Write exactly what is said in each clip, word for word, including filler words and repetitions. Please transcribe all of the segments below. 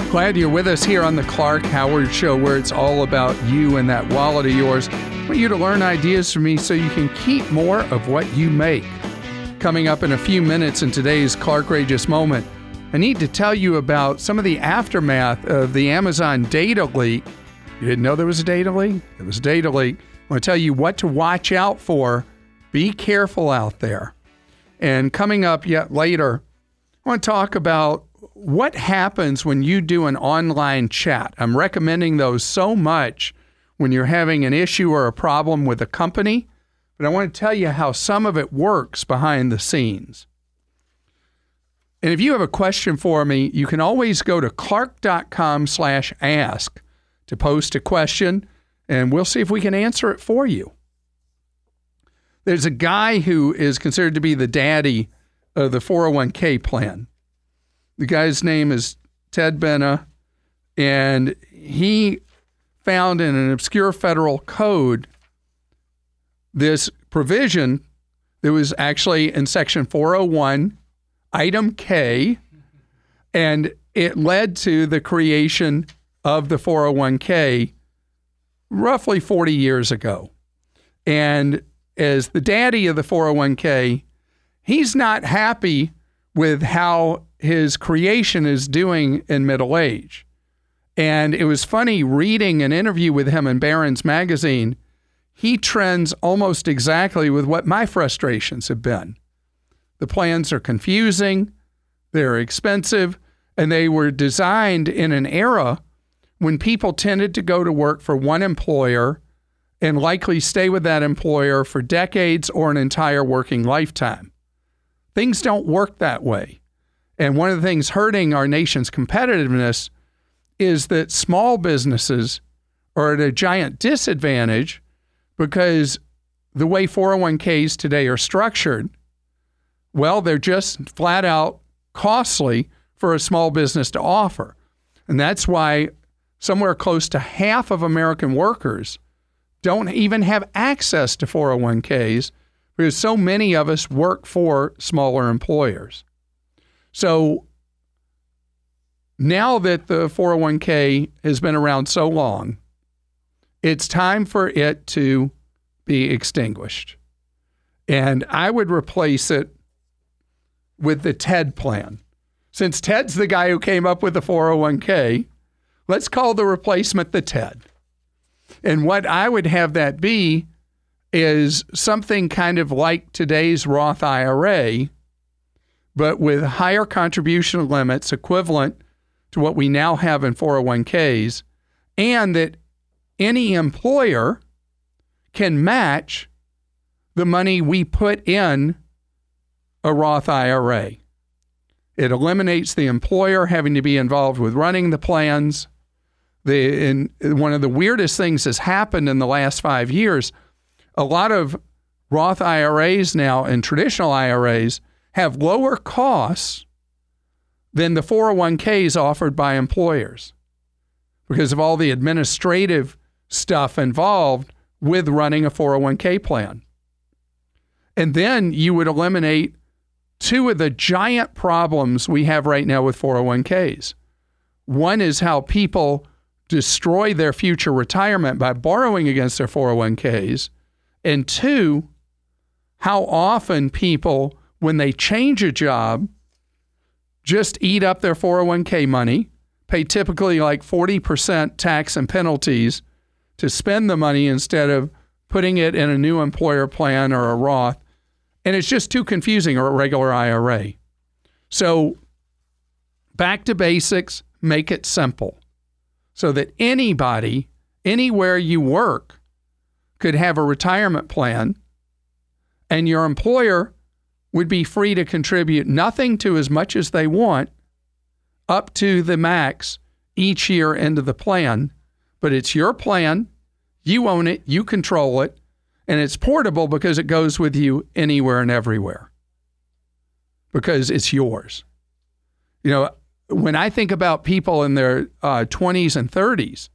Glad you're with us here on the Clark Howard Show, where it's all about you and that wallet of yours. I want you to learn ideas from me so you can keep more of what you make. Coming up in a few minutes in today's Clarkrageous Moment, I need to tell you about some of the aftermath of the Amazon data leak. You didn't know there was a data leak? There was a data leak. I want to tell you what to watch out for. Be careful out there. And coming up yet later, I want to talk about what happens when you do an online chat. I'm recommending those so much when you're having an issue or a problem with a company, but I want to tell you how some of it works behind the scenes. And if you have a question for me, you can always go to clark.com slash ask to post a question, and we'll see if we can answer it for you. There's a guy who is considered to be the daddy of the four oh one k plan. The guy's name is Ted Benna, and he found in an obscure federal code this provision that was actually in Section four oh one, Item K, and it led to the creation of the four oh one k roughly forty years ago. And as the daddy of the four oh one k, he's not happy with how his creation is doing in middle age. And it was funny reading an interview with him in Barron's magazine. He trends almost exactly with what my frustrations have been. The plans are confusing, they're expensive, and they were designed in an era when people tended to go to work for one employer and likely stay with that employer for decades or an entire working lifetime. Things don't work that way. And one of the things hurting our nation's competitiveness is that small businesses are at a giant disadvantage because the way four oh one k's today are structured, well, they're just flat out costly for a small business to offer. And that's why somewhere close to half of American workers don't even have access to four oh one k's because so many of us work for smaller employers. So now that the four oh one k has been around so long, it's time for it to be extinguished. And I would replace it with the TED plan. Since Ted's the guy who came up with the four oh one k, let's call the replacement the TED. And what I would have that be is something kind of like today's Roth I R A, but with higher contribution limits equivalent to what we now have in four oh one k's, and that any employer can match the money we put in a Roth I R A. It eliminates the employer having to be involved with running the plans. The, and one of the weirdest things has happened in the last five years. A lot of Roth I R As now and traditional I R As have lower costs than the four oh one k's offered by employers because of all the administrative stuff involved with running a four oh one k plan. And then you would eliminate two of the giant problems we have right now with four oh one k's. One is how people destroy their future retirement by borrowing against their four oh one k's. And two, how often people, when they change a job, just eat up their four oh one k money, pay typically like forty percent tax and penalties to spend the money instead of putting it in a new employer plan or a Roth. And it's just too confusing, or a regular I R A. So back to basics, make it simple so that anybody, anywhere you work, could have a retirement plan, and your employer would be free to contribute nothing to as much as they want up to the max each year into the plan. But it's your plan, you own it, you control it, and it's portable because it goes with you anywhere and everywhere because it's yours. You know, when I think about people in their uh, twenties and thirties,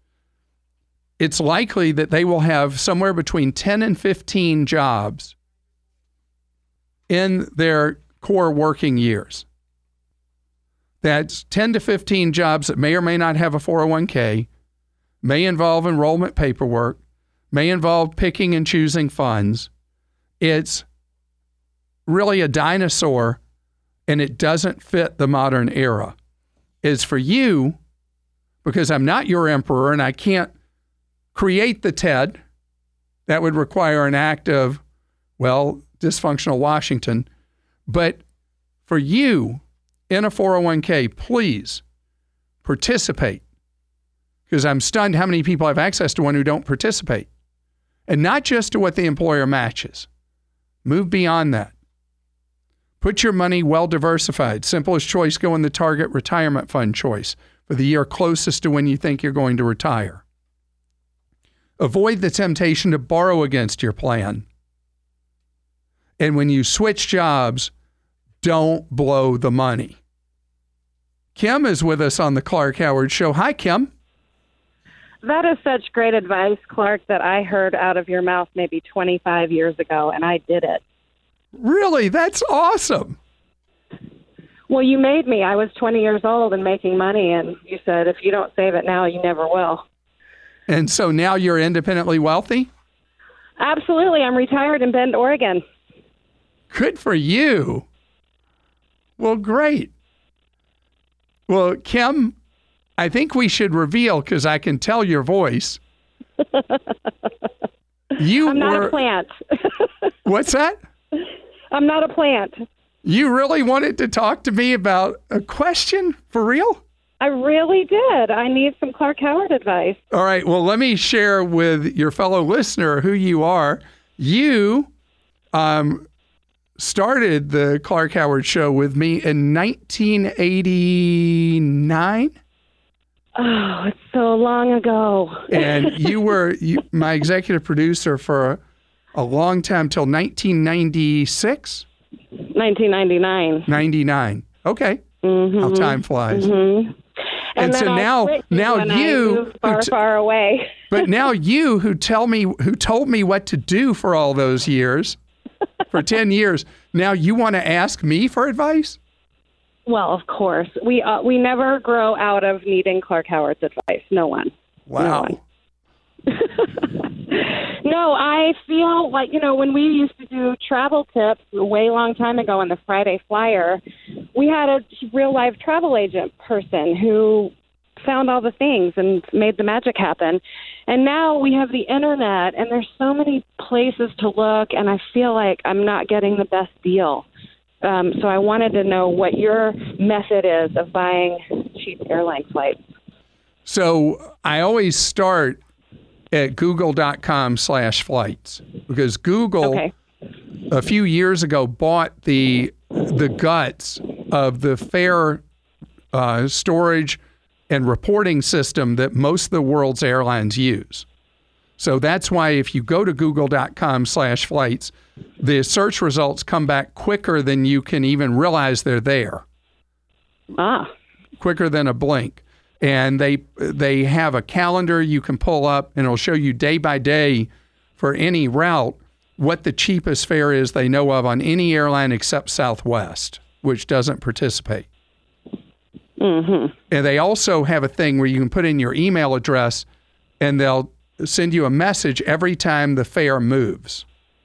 it's likely that they will have somewhere between ten and fifteen jobs in their core working years. That's ten to fifteen jobs that may or may not have a four oh one k, may involve enrollment paperwork, may involve picking and choosing funds. It's really a dinosaur, and it doesn't fit the modern era. It's for you, because I'm not your emperor and I can't create the T E D. That would require an act of, well, dysfunctional Washington. But for you in a four oh one k, please participate, because I'm stunned how many people have access to one who don't participate. And not just to what the employer matches. Move beyond that. Put your money well diversified. Simplest choice, go in the Target Retirement Fund choice for the year closest to when you think you're going to retire. Avoid the temptation to borrow against your plan. And when you switch jobs, don't blow the money. Kim is with us on the Clark Howard Show. Hi, Kim. That is such great advice, Clark, that I heard out of your mouth maybe twenty-five years ago, and I did it. Really? That's awesome. Well, you made me. I was twenty years old and making money, and you said, if you don't save it now, you never will. And so now you're independently wealthy? Absolutely. I'm retired in Bend, Oregon. Good for you. Well, great. Well, Kim, I think we should reveal, because I can tell your voice. You I'm not were, a plant. What's that? I'm not a plant. You really wanted to talk to me about a question? For real? I really did. I need some Clark Howard advice. All right. Well, let me share with your fellow listener who you are. You um, started the Clark Howard Show with me in nineteen eighty-nine. Oh, it's so long ago. And you were you, my executive producer for a, a long time, till nineteen ninety-six? nineteen ninety-nine. ninety-nine. Okay. Mm-hmm. How time flies. Mm-hmm. And, and so then now, I now when you, I moved far, who t- far away. but now you, who tell me, who told me what to do for all those years, for ten years, now you want to ask me for advice? Well, of course. We uh, we never grow out of needing Clark Howard's advice. No one. Wow. No one. No, I feel like, you know, when we used to do travel tips a way long time ago on the Friday Flyer, we had a real life travel agent person who found all the things and made the magic happen. And now we have the internet, and there's so many places to look, and I feel like I'm not getting the best deal. Um, so I wanted to know what your method is of buying cheap airline flights. So I always start at google.com slash flights, because Google Okay. a few years ago bought the the guts of the fare uh, storage and reporting system that most of the world's airlines use. So that's why if you go to google.com slash flights, the search results come back quicker than you can even realize they're there. Ah. Quicker than a blink. And they they have a calendar you can pull up, and it'll show you day by day for any route what the cheapest fare is they know of on any airline except Southwest, which doesn't participate. Mm-hmm. And they also have a thing where you can put in your email address, and they'll send you a message every time the fare moves.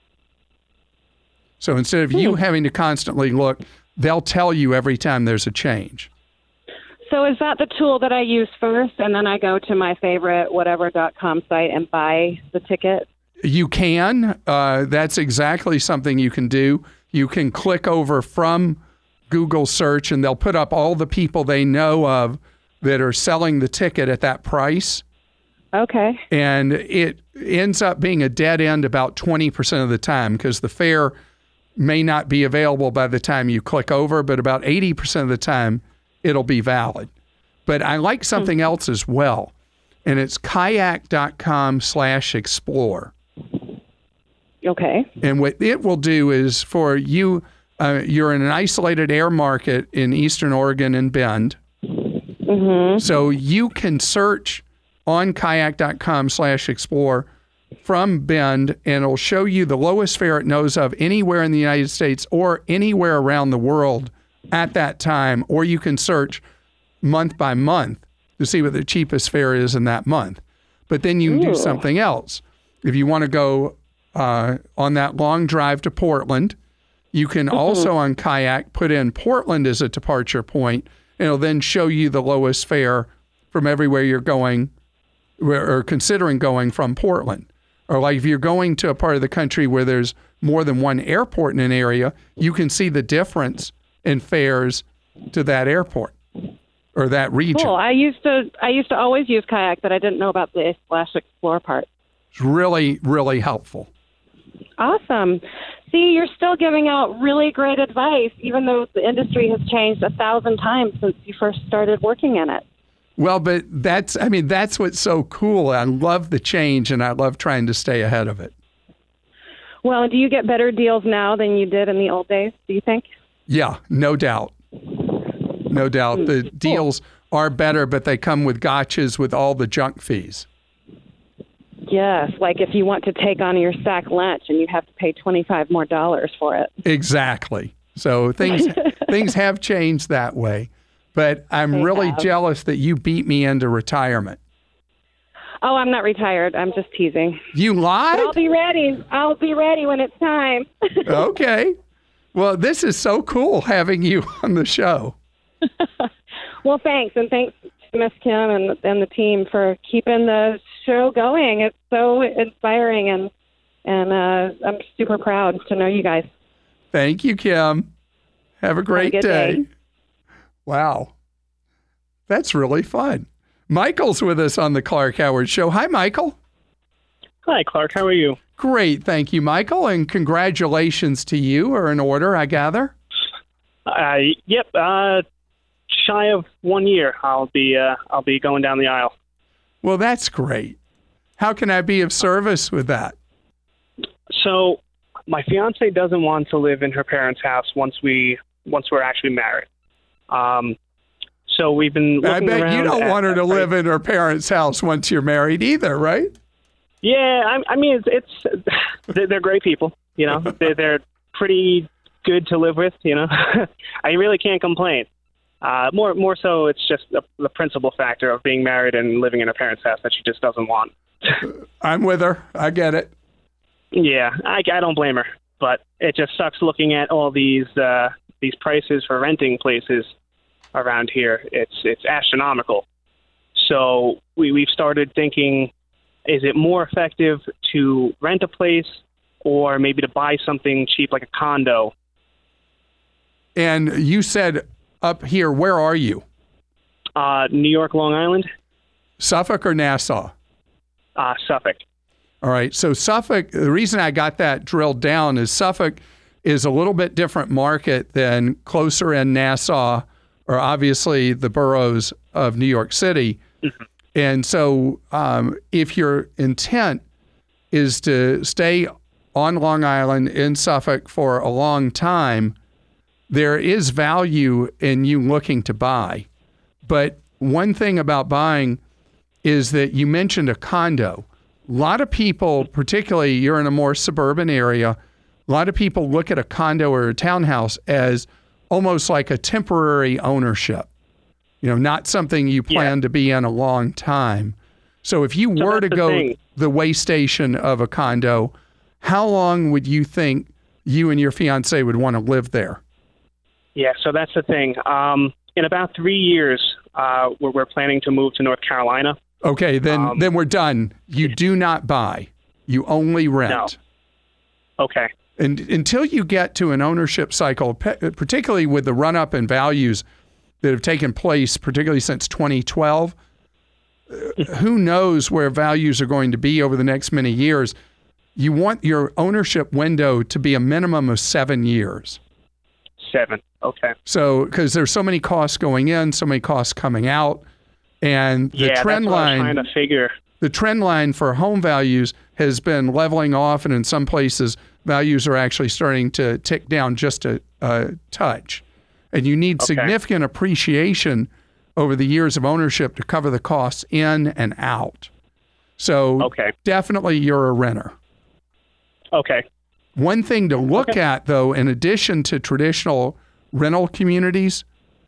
So instead of you having to constantly look, they'll tell you every time there's a change. So is that the tool that I use first, and then I go to my favorite whatever dot com site and buy the ticket? You can. Uh, that's exactly something you can do. You can click over from Google search, and they'll put up all the people they know of that are selling the ticket at that price. Okay. And it ends up being a dead end about twenty percent of the time, because the fare may not be available by the time you click over, but about eighty percent of the time it'll be valid. But I like something else as well, and it's kayak.com slash explore. Okay. And what it will do is for you, uh, you're in an isolated air market in Eastern Oregon and Bend. Mm-hmm. So you can search on kayak.com slash explore from Bend, and it'll show you the lowest fare it knows of anywhere in the United States or anywhere around the world at that time, or you can search month by month to see what the cheapest fare is in that month. But then you can do something else. If you want to go uh, on that long drive to Portland, you can mm-hmm. also on Kayak put in Portland as a departure point, and it'll then show you the lowest fare from everywhere you're going or considering going from Portland. Or like if you're going to a part of the country where there's more than one airport in an area, you can see the difference in fares to that airport or that region. Cool. I used to I used to always use Kayak, but I didn't know about the Splash Explore part. It's really, really helpful. Awesome. See, you're still giving out really great advice, even though the industry has changed a thousand times since you first started working in it. Well, but that's, I mean, that's what's so cool. I love the change, and I love trying to stay ahead of it. Well, do you get better deals now than you did in the old days, do you think? Yeah, no doubt. No doubt. The deals are better, but they come with gotchas with all the junk fees. Yes, like if you want to take on your sack lunch and you have to pay twenty-five more dollars for it. Exactly. So things things have changed that way. But I'm they really have. jealous that you beat me into retirement. Oh, I'm not retired. I'm just teasing. You lied? But I'll be ready. I'll be ready when it's time. Okay. Well, this is so cool having you on the show. Well, thanks. And thanks to Miss Kim and, and the team for keeping the show going. It's so inspiring, and, and uh, I'm super proud to know you guys. Thank you, Kim. Have a great Have a day. day. Wow. That's really fun. Michael's with us on the Clark Howard Show. Hi, Michael. Hi, Clark. How are you? Great. Thank you, Michael. And congratulations to you are in order, I gather. Uh, yep. Uh, shy of one year, I'll be uh, I'll be going down the aisle. Well, that's great. How can I be of service with that? So, my fiance doesn't want to live in her parents' house once we once we're actually married. Um, so we've been looking I bet around you don't at, want her to at, live in her parents' house once you're married either, right? Yeah, I, I mean, it's, it's they're, they're great people. You know, they're, they're pretty good to live with. You know, I really can't complain. Uh, more more so, it's just the, the principal factor of being married and living in her parents' house that she just doesn't want. I'm with her. I get it. Yeah, I, I don't blame her, but it just sucks looking at all these uh, these prices for renting places around here. It's it's astronomical. So we we've started thinking, is it more effective to rent a place or maybe to buy something cheap like a condo? And you said up here, where are you? Uh, New York, Long Island. Suffolk or Nassau? Uh, Suffolk. All right. So Suffolk, the reason I got that drilled down is Suffolk is a little bit different market than closer in Nassau or obviously the boroughs of New York City. Mm-hmm. And so um, if your intent is to stay on Long Island in Suffolk for a long time, there is value in you looking to buy. But one thing about buying is that you mentioned a condo. A lot of people, particularly you're in a more suburban area, a lot of people look at a condo or a townhouse as almost like a temporary ownership. You know, not something you plan yeah. to be in a long time. So if you so were to the go thing. the way station of a condo, how long would you think you and your fiance would want to live there? Yeah, so that's the thing. Um, in about three years, uh, we're, we're planning to move to North Carolina. Okay, then um, then we're done. You do not buy. You only rent. No. Okay. And until you get to an ownership cycle, particularly with the run-up in values that have taken place, particularly since twenty twelve, who knows where values are going to be over the next many years. You want your ownership window to be a minimum of seven years. Seven, okay. So, because there's so many costs going in, so many costs coming out, and the yeah, trend that's what line, I'm trying to figure. the trend line for home values has been leveling off, and in some places, values are actually starting to tick down just a, a touch. And you need okay. significant appreciation over the years of ownership to cover the costs in and out. So, okay. definitely you're a renter. Okay. One thing to look okay. at, though, in addition to traditional rental communities.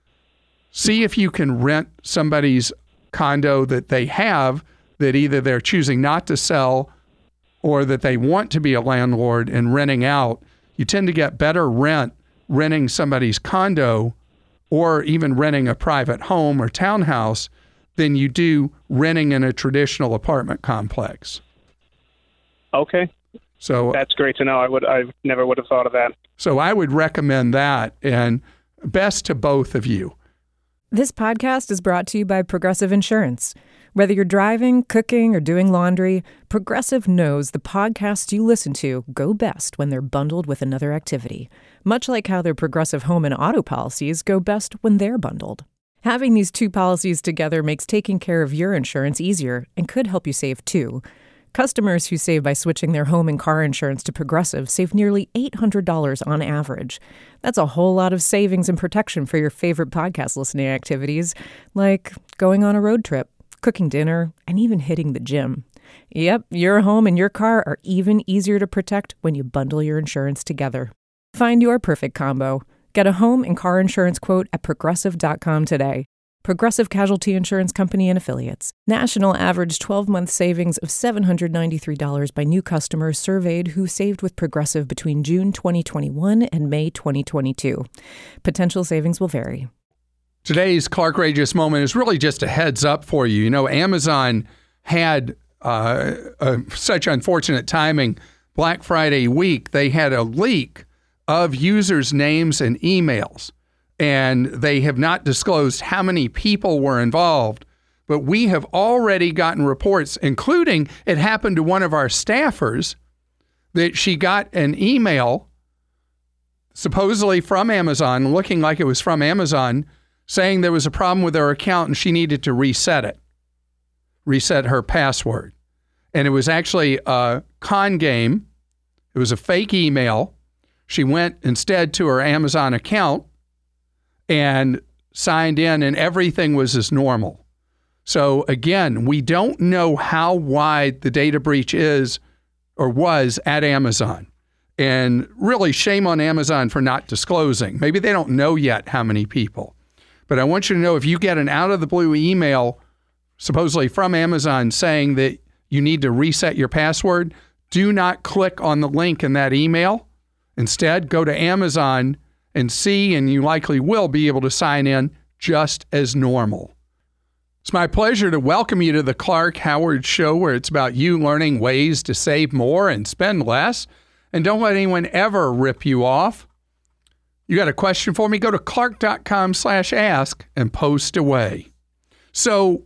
See if you can rent somebody's condo that they have that either they're choosing not to sell or that they want to be a landlord and renting out. You tend to get better rent renting somebody's condo or even renting a private home or townhouse than you do renting in a traditional apartment complex. Okay. So that's great to know. I would I never would have thought of that. So I would recommend that, and best to both of you. This podcast is brought to you by Progressive Insurance. Whether you're driving, cooking, or doing laundry, Progressive knows the podcasts you listen to go best when they're bundled with another activity, much like how their Progressive home and auto policies go best when they're bundled. Having these two policies together makes taking care of your insurance easier and could help you save too. Customers who save by switching their home and car insurance to Progressive save nearly eight hundred dollars on average. That's a whole lot of savings and protection for your favorite podcast listening activities, like going on a road trip, cooking dinner, and even hitting the gym. Yep, your home and your car are even easier to protect when you bundle your insurance together. Find your perfect combo. Get a home and car insurance quote at progressive dot com today. Progressive Casualty Insurance Company and Affiliates. National average twelve-month savings of seven hundred ninety-three dollars by new customers surveyed who saved with Progressive between June twenty twenty-one and May twenty twenty-two. Potential savings will vary. Today's Clark Rageous Moment is really just a heads up for you. You know, Amazon had uh, a, such unfortunate timing. Black Friday week, they had a leak of users' names and emails. And they have not disclosed how many people were involved. But we have already gotten reports, including it happened to one of our staffers, that she got an email supposedly from Amazon, looking like it was from Amazon, saying there was a problem with her account and she needed to reset it, reset her password. And it was actually a con game. It was a fake email. She went instead to her Amazon account and signed in, and everything was as normal. So again, we don't know how wide the data breach is or was at Amazon. And really, shame on Amazon for not disclosing. Maybe they don't know yet how many people. But I want you to know, if you get an out-of-the-blue email, supposedly from Amazon, saying that you need to reset your password, do not click on the link in that email. Instead, go to Amazon and see, and you likely will be able to sign in just as normal. It's my pleasure to welcome you to the Clark Howard Show, where it's about you learning ways to save more and spend less. And don't let anyone ever rip you off. You got a question for me? Go to clark.com slash ask and post away. So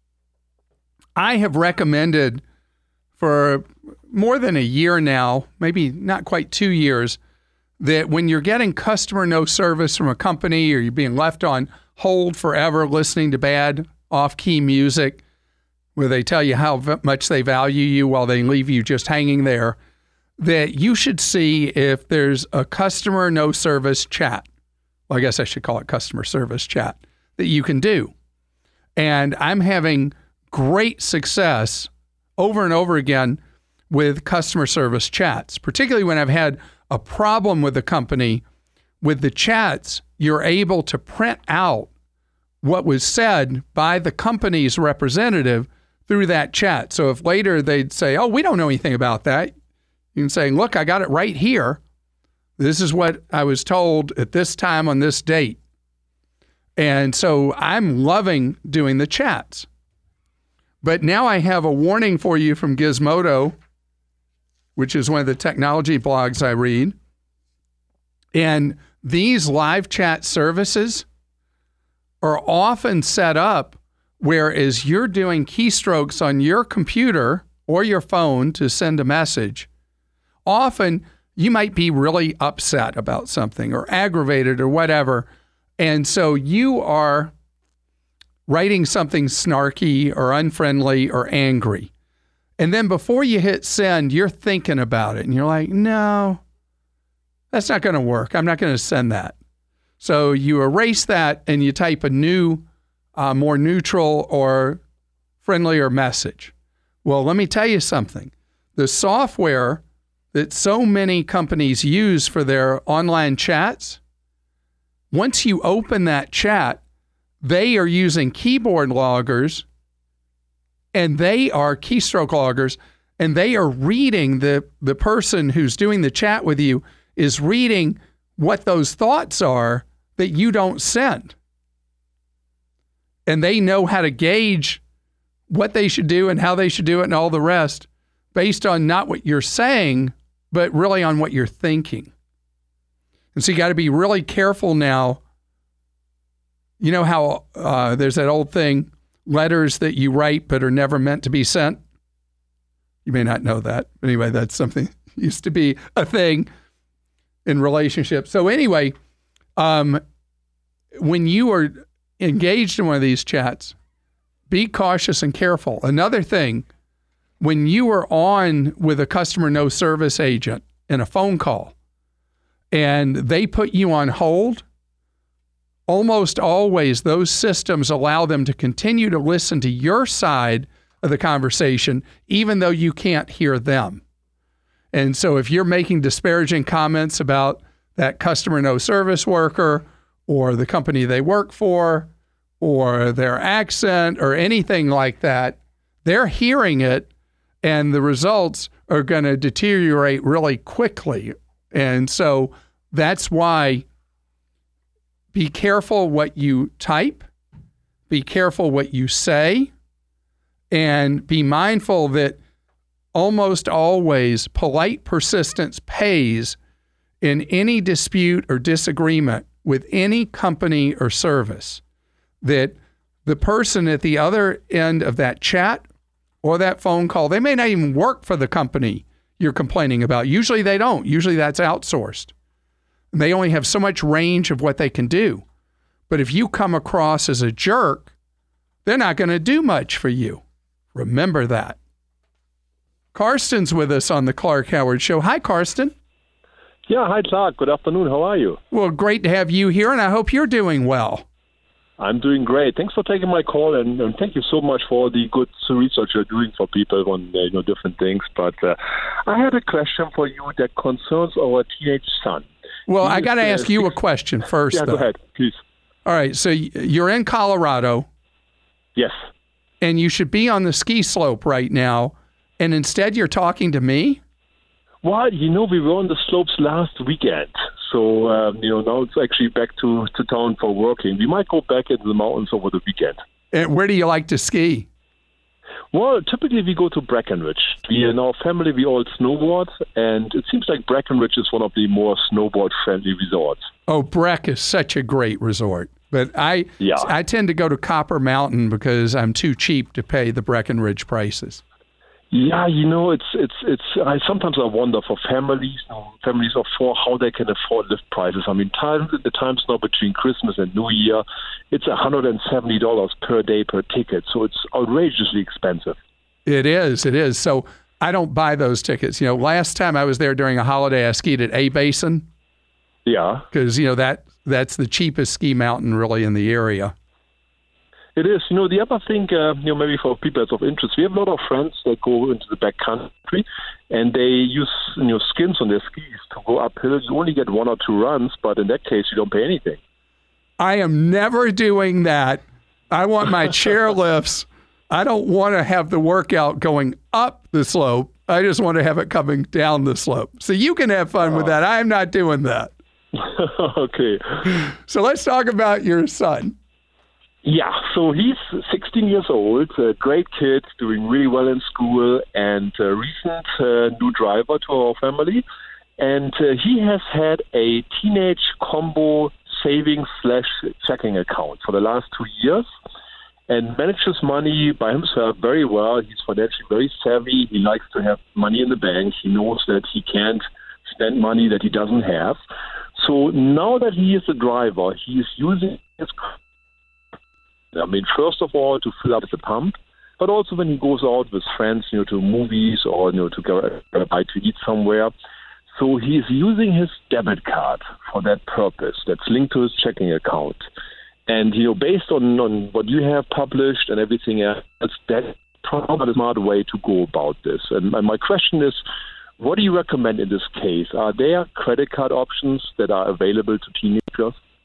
I have recommended for more than a year now, maybe not quite two years, that when you're getting customer no service from a company or you're being left on hold forever listening to bad off-key music where they tell you how much they value you while they leave you just hanging there, that you should see if there's a customer no service chat. Well, I guess I should call it customer service chat that you can do. And I'm having great success over and over again with customer service chats, particularly when I've had a problem with the company. With the chats, you're able to print out what was said by the company's representative through that chat. So if later they'd say, oh, we don't know anything about that, you can say, look, I got it right here. This is what I was told at this time on this date. And so I'm loving doing the chats. But now I have a warning for you from Gizmodo, which is one of the technology blogs I read. And these live chat services are often set up where, as you're doing keystrokes on your computer or your phone to send a message, often you might be really upset about something or aggravated or whatever. And so you are writing something snarky or unfriendly or angry. And then before you hit send, you're thinking about it. And you're like, no, that's not going to work. I'm not going to send that. So you erase that and you type a new, uh, more neutral or friendlier message. Well, let me tell you something. The software that so many companies use for their online chats once you open that chat, they are using keyboard loggers and they are keystroke loggers, and they are reading, the, the person who's doing the chat with you is reading what those thoughts are that you don't send. And they know how to gauge what they should do and how they should do it and all the rest based on not what you're saying, but really on what you're thinking. And so you got to be really careful now. You know how uh, there's that old thing, letters that you write but are never meant to be sent? You may not know that. Anyway, that's something that used to be a thing in relationships. So anyway, um, when you are engaged in one of these chats, be cautious and careful. Another thing, when you are on with a customer no service agent in a phone call and they put you on hold, almost always those systems allow them to continue to listen to your side of the conversation, even though you can't hear them. And so if you're making disparaging comments about that customer no service worker or the company they work for or their accent or anything like that, they're hearing it and the results are going to deteriorate really quickly. And so that's why be careful what you type, be careful what you say, and be mindful that almost always polite persistence pays in any dispute or disagreement with any company or service. That the person at the other end of that chat or that phone call, they may not even work for the company you're complaining about. Usually they don't. Usually that's outsourced. They only have so much range of what they can do. But if you come across as a jerk, they're not going to do much for you. Remember that. Karsten's with us on the Clark Howard Show. Hi, Karsten. Yeah, hi, Clark. Good afternoon. How are you? Well, great to have you here, and I hope you're doing well. I'm doing great. Thanks for taking my call, and, and thank you so much for the good research you're doing for people on uh, you know different things. But uh, I had a question for you that concerns our teenage son. Well, he I got to uh, ask you a question first. Yeah, though. go ahead, please. All right, so you're in Colorado. Yes. And you should be on the ski slope right now, and instead you're talking to me? Well, you know, we were on the slopes last weekend. So, um, you know, now it's actually back to, to town for working. We might go back into the mountains over the weekend. And where do you like to ski? Well, typically we go to Breckenridge. We, in our family, we all snowboard, and it seems like Breckenridge is one of the more snowboard-friendly resorts. Oh, Breck is such a great resort. But I, yeah. I tend to go to Copper Mountain because I'm too cheap to pay the Breckenridge prices. Yeah, you know, it's it's it's. I sometimes I wonder for families, families of four, how they can afford lift prices. I mean, time the times now between Christmas and New Year, it's one hundred and seventy dollars per day per ticket. So it's outrageously expensive. It is. It is. So I don't buy those tickets. You know, last time I was there during a holiday, I skied at A Basin. Yeah, because you know that that's the cheapest ski mountain really in the area. It is. You know, the other thing, uh, you know, maybe for people that's of interest, we have a lot of friends that go into the backcountry and they use, you know, skins on their skis to go uphill. You only get one or two runs, but in that case, you don't pay anything. I am never doing that. I want my chair lifts. I don't want to have the workout going up the slope. I just want to have it coming down the slope. So you can have fun oh. with that. I'm not doing that. Okay. So let's talk about your son. Yeah, so he's sixteen years old, a great kid, doing really well in school, and a recent uh, new driver to our family. And uh, he has had a teenage combo savings slash checking account for the last two years and manages money by himself very well. He's financially very savvy. He likes to have money in the bank. He knows that he can't spend money that he doesn't have. So now that he is a driver, he is using his I mean, first of all, to fill up the pump, but also when he goes out with friends, you know, to movies or, you know, to go uh, to eat somewhere. So he's using his debit card for that purpose. That's linked to his checking account. And, you know, based on, on what you have published and everything else, that's probably a smart way to go about this. And my question is, what do you recommend in this case? Are there credit card options that are available to teenagers?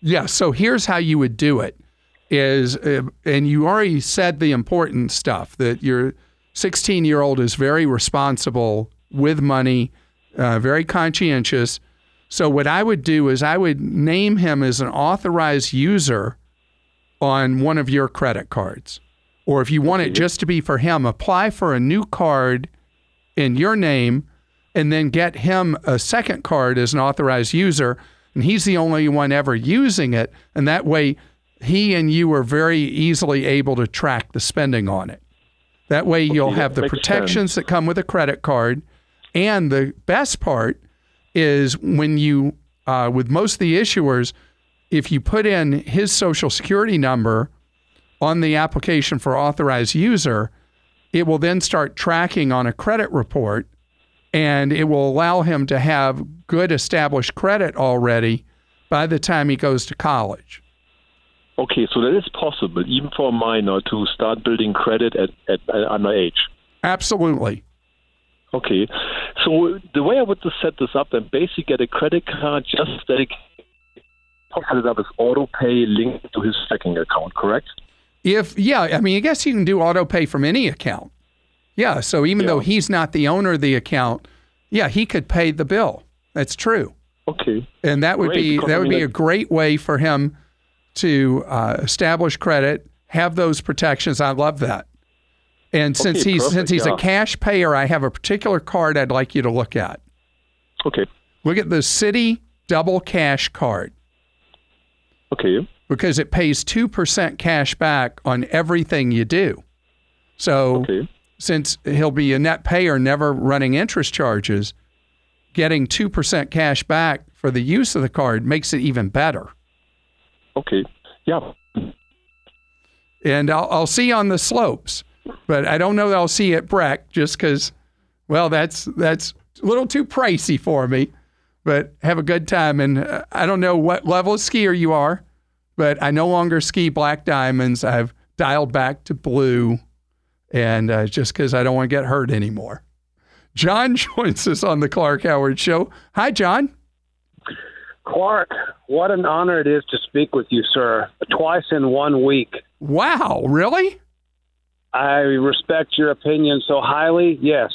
Yeah, so here's how you would do it is, uh, and you already said the important stuff, that your sixteen-year-old is very responsible with money, uh, very conscientious. So what I would do is I would name him as an authorized user on one of your credit cards. Or if you want it just to be for him, apply for a new card in your name and then get him a second card as an authorized user. And he's the only one ever using it. And that way, he and you are very easily able to track the spending on it. That way, you'll okay, have the protections sense. that come with a credit card. And the best part is when you, uh, with most of the issuers, if you put in his social security number on the application for authorized user, it will then start tracking on a credit report, and it will allow him to have good established credit already by the time he goes to college. Okay, so that is possible, even for a minor, to start building credit at, at, at under age. Absolutely. Okay, so the way I would just set this up, and basically get a credit card just that it set it up as auto pay linked to his checking account, correct? If yeah, I mean, I guess you can do auto pay from any account. Yeah, so even yeah. though he's not the owner of the account, yeah, he could pay the bill. That's true. Okay, and that would great, be that I would mean, be like, a great way for him to uh, establish credit, have those protections. I love that. And okay, since he's perfect, since he's yeah. a cash payer, I have a particular card I'd like you to look at. Okay. Look at the Citi Double Cash card. Okay. Because it pays two percent cash back on everything you do. So okay. since he'll be a net payer, never running interest charges, getting two percent cash back for the use of the card makes it even better. Okay. Yeah. And I'll, I'll see you on the slopes, but I don't know that I'll see you at Breck just because, well, that's that's a little too pricey for me. But have a good time. And uh, I don't know what level of skier you are, but I no longer ski black diamonds. I've dialed back to blue, and uh, just because I don't want to get hurt anymore. John joins us on the Clark Howard Show. Hi, John. Clark, what an honor it is to speak with you, sir. Twice in one week. Wow, really? I respect your opinion so highly, yes.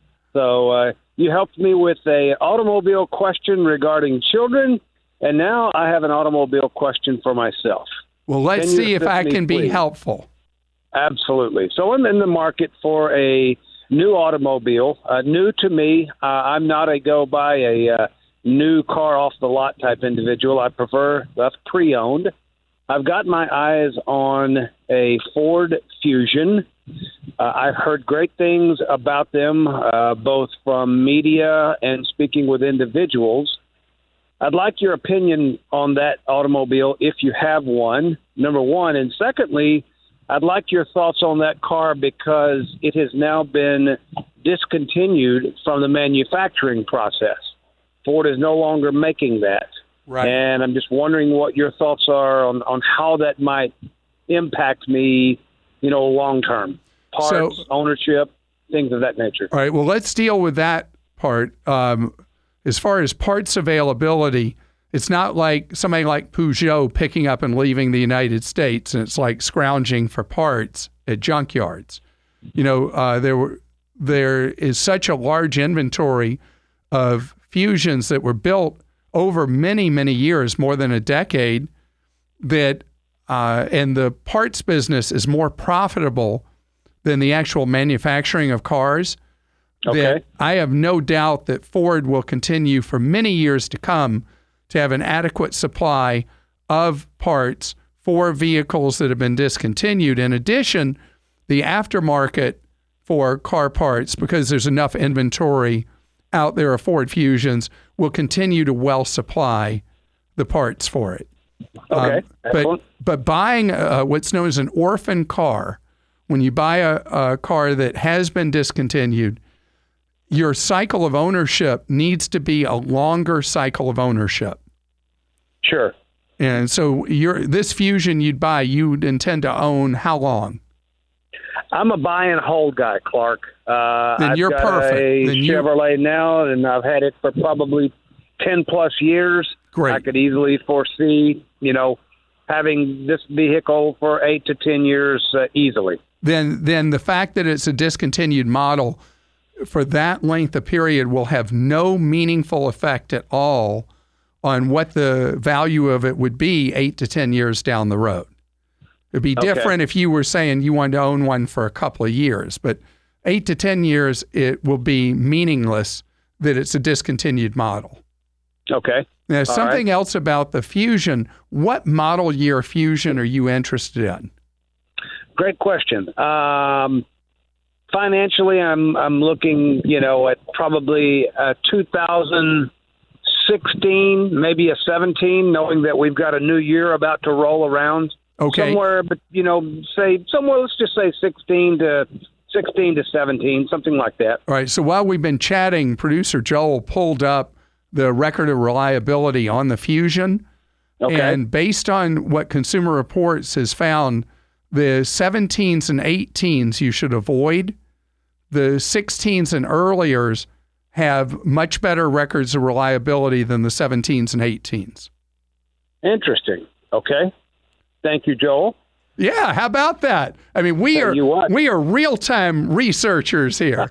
So uh, you helped me with a automobile question regarding children, and now I have an automobile question for myself. Well, let's see if I can be please? helpful. Absolutely. So I'm in the market for a new automobile, uh, new to me. Uh, I'm not a go buy a uh, new car off the lot type individual. I prefer that's pre-owned. I've got my eyes on a Ford Fusion. Uh, I've heard great things about them, uh, both from media and speaking with individuals. I'd like your opinion on that automobile if you have one, number one. And secondly, I'd like your thoughts on that car because it has now been discontinued from the manufacturing process. Ford is no longer making that. Right. And I'm just wondering what your thoughts are on, on how that might impact me, you know, long term. Parts, so, ownership, things of that nature. All right. Well, let's deal with that part. Um, as far as parts availability, it's not like somebody like Peugeot picking up and leaving the United States, and it's like scrounging for parts at junkyards. You know, uh, there were there is such a large inventory of Fusions that were built over many, many years, more than a decade, that uh, and the parts business is more profitable than the actual manufacturing of cars. Okay. That I have no doubt that Ford will continue for many years to come to have an adequate supply of parts for vehicles that have been discontinued. In addition, the aftermarket for car parts, because there's enough inventory out there of Ford Fusions, will continue to well supply the parts for it. Okay. Um, but but buying uh, what's known as an orphan car, when you buy a, a car that has been discontinued, your cycle of ownership needs to be a longer cycle of ownership. Sure. And so your this Fusion you'd buy, you'd intend to own how long? I'm a buy and hold guy, Clark. Uh, then I've you're got perfect. a then you... Chevrolet now, and I've had it for probably ten plus years. Great. I could easily foresee you know, having this vehicle for eight to ten years uh, easily. Then, then the fact that it's a discontinued model for that length of period will have no meaningful effect at all on what the value of it would be eight to ten years down the road. It'd be Okay. different if you were saying you wanted to own one for a couple of years, but eight to ten years, it will be meaningless that it's a discontinued model. Okay. Now, All something right. else about the Fusion. What model year Fusion are you interested in? Great question. Um, financially, I'm I'm looking, you know, at probably a two thousand sixteen, maybe a seventeen, knowing that we've got a new year about to roll around. Okay. Somewhere, but you know, say somewhere. Let's just say sixteen to sixteen to seventeen, something like that. All right. So while we've been chatting, producer Joel pulled up the record of reliability on the Fusion. Okay. And based on what Consumer Reports has found, the seventeens and eighteens you should avoid. The sixteens and earliers have much better records of reliability than the seventeens and eighteens. Interesting. Okay. Thank you, Joel. Yeah, how about that? I mean, we Tell are you what. we are real-time researchers here.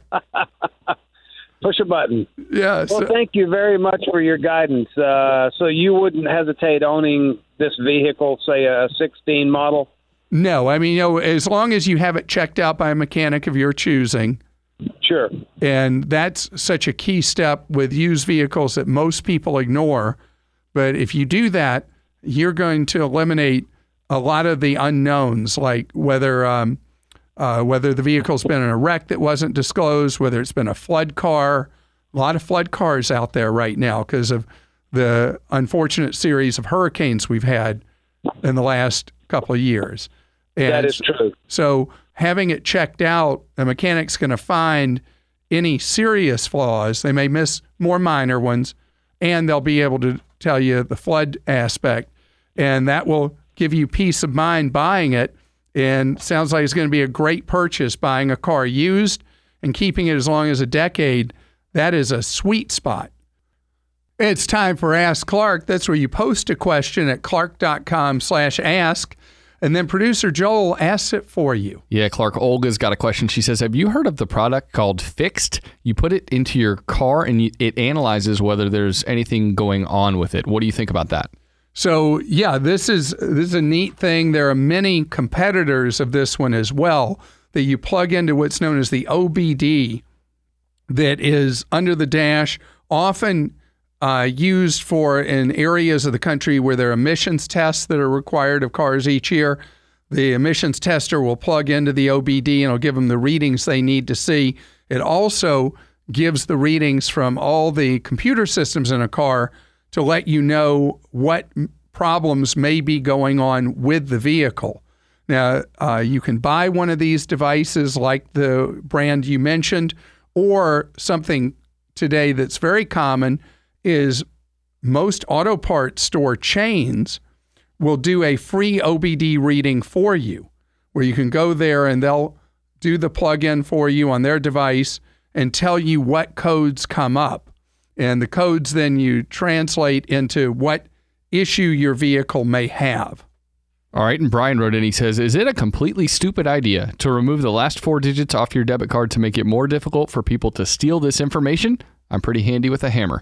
Push a button. Yeah. Well, so- thank you very much for your guidance. Uh, so you wouldn't hesitate owning this vehicle, say a sixteen model? No, I mean, you know, as long as you have it checked out by a mechanic of your choosing, Sure. and that's such a key step with used vehicles that most people ignore. But if you do that, you're going to eliminate a lot of the unknowns, like whether um, uh, whether the vehicle's been in a wreck that wasn't disclosed, whether it's been a flood car. A lot of flood cars out there right now because of the unfortunate series of hurricanes we've had in the last couple of years. And That is true. so having it checked out, a mechanic's going to find any serious flaws. They may miss more minor ones, and they'll be able to tell you the flood aspect. And that will give you peace of mind buying it. And sounds like it's going to be a great purchase buying a car used and keeping it as long as a decade. That is a sweet spot. It's time for Ask Clark. That's where you post a question at clark.com slash ask. And then producer Joel asks it for you. Yeah, Clark, Olga's got a question. She says, have you heard of the product called Fixed? You put it into your car and you, it analyzes whether there's anything going on with it. What do you think about that? So, yeah, this is this is a neat thing. There are many competitors of this one as well that you plug into what's known as the O B D that is under the dash, often uh, used for in areas of the country where there are emissions tests that are required of cars each year. The emissions tester will plug into the O B D and it'll give them the readings they need to see. It also gives the readings from all the computer systems in a car to let you know what problems may be going on with the vehicle. Now, uh, you can buy one of these devices like the brand you mentioned, or something today that's very common is most auto parts store chains will do a free O B D reading for you, where you can go there and they'll do the plug-in for you on their device and tell you what codes come up. And the codes then you translate into what issue your vehicle may have. All right, and Brian wrote in, he says, is it a completely stupid idea to remove the last four digits off your debit card to make it more difficult for people to steal this information? I'm pretty handy with a hammer.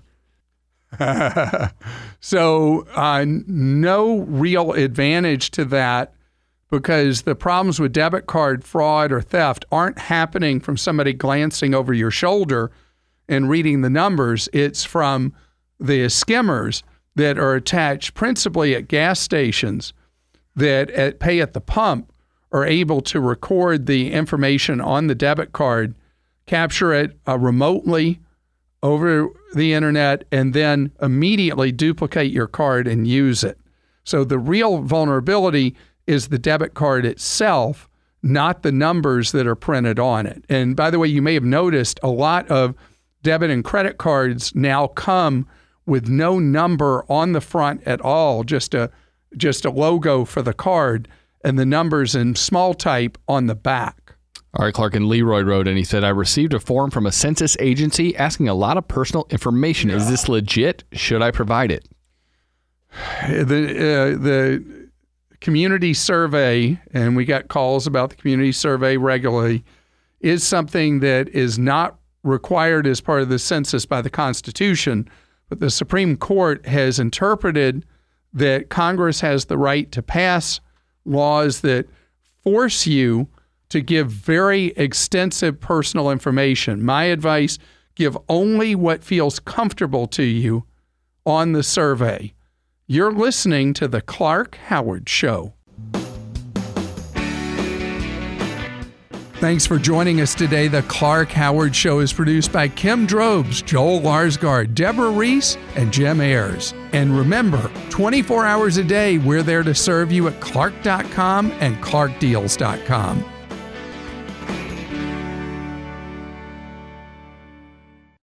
So uh, no real advantage to that, because the problems with debit card fraud or theft aren't happening from somebody glancing over your shoulder and reading the numbers. It's from the skimmers that are attached principally at gas stations that at pay at the pump are able to record the information on the debit card, capture it uh, remotely over the internet, and then immediately duplicate your card and use it. So the real vulnerability is the debit card itself, not the numbers that are printed on it. And by the way, you may have noticed a lot of debit and credit cards now come with no number on the front at all, just a just a logo for the card and the numbers in small type on the back. All right, Clark, and Leroy wrote in, he said, I received a form from a census agency asking a lot of personal information. Is this legit? Should I provide it? The, uh, the community survey, and we got calls about the community survey regularly, is something that is not required as part of the census by the Constitution, but the Supreme Court has interpreted that Congress has the right to pass laws that force you to give very extensive personal information. My advice, give only what feels comfortable to you on the survey. You're listening to The Clark Howard Show. Thanks for joining us today. The Clark Howard Show is produced by Kim Drobes, Joel Larsgaard, Deborah Reese, and Jim Ayers. And remember, twenty-four hours a day, we're there to serve you at clark dot com and clark deals dot com.